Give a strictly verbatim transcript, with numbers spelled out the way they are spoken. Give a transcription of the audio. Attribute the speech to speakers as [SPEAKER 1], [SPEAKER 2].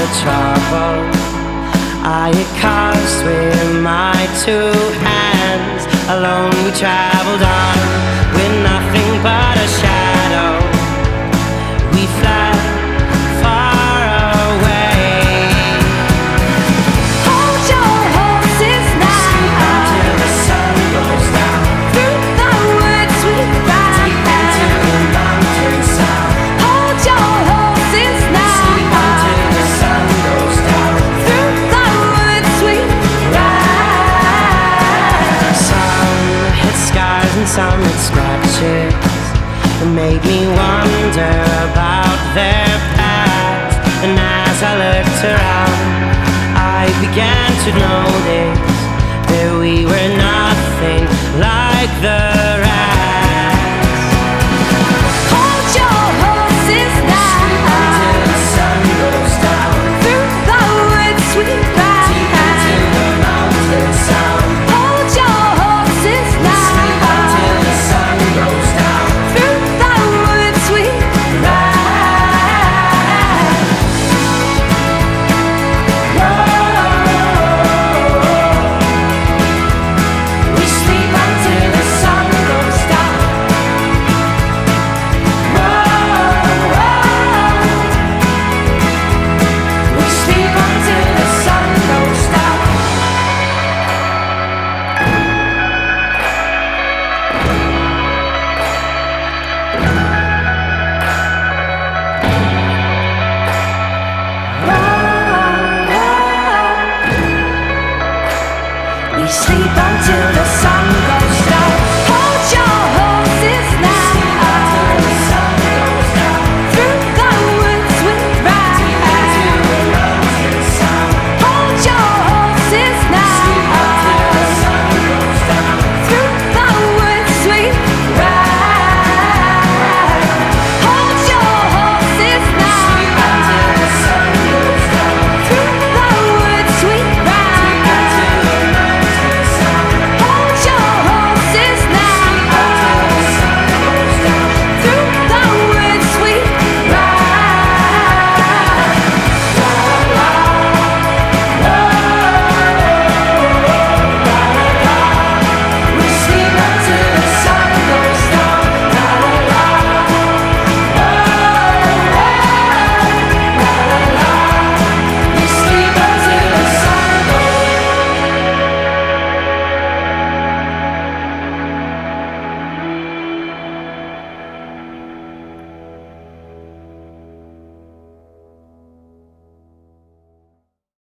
[SPEAKER 1] the trouble I had caused with my two hands. Alone we traveled on with nothing but a shadow. We fled far away.
[SPEAKER 2] Hold your horses now.
[SPEAKER 1] Sleep until the sun goes down.
[SPEAKER 2] Through the woods we ride.
[SPEAKER 1] Deep into the mountains south.
[SPEAKER 2] Hold your horses now.
[SPEAKER 1] Sleep until the sun goes down.
[SPEAKER 2] Through the woods we ride.
[SPEAKER 1] Some hit scars and some hit scratches. It made me wonder about their past. And as I looked around, I began to notice that we were nothing like the rest.